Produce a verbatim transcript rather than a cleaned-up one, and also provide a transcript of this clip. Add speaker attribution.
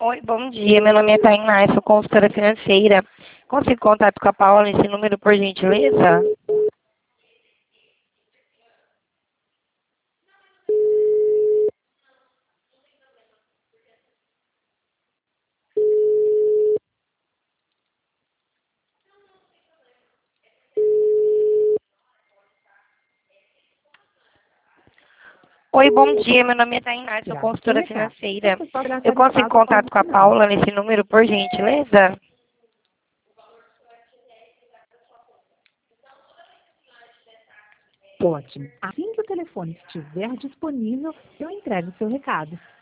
Speaker 1: Oi, bom dia. Meu nome é Tainá, eu sou consultora financeira. Consigo contato com a Paula nesse número, por gentileza? Oi, bom dia. Meu nome é Tainá, eu sou
Speaker 2: Grave seu
Speaker 1: consultora
Speaker 2: recado.
Speaker 1: financeira.
Speaker 2: Você poderá
Speaker 1: Eu
Speaker 2: ser
Speaker 1: consigo
Speaker 2: ocupado após o
Speaker 1: contato com a
Speaker 2: sinal.
Speaker 1: Paula nesse número, por gentileza?
Speaker 2: Ótimo. Assim que o telefone estiver disponível, eu entrego o seu recado.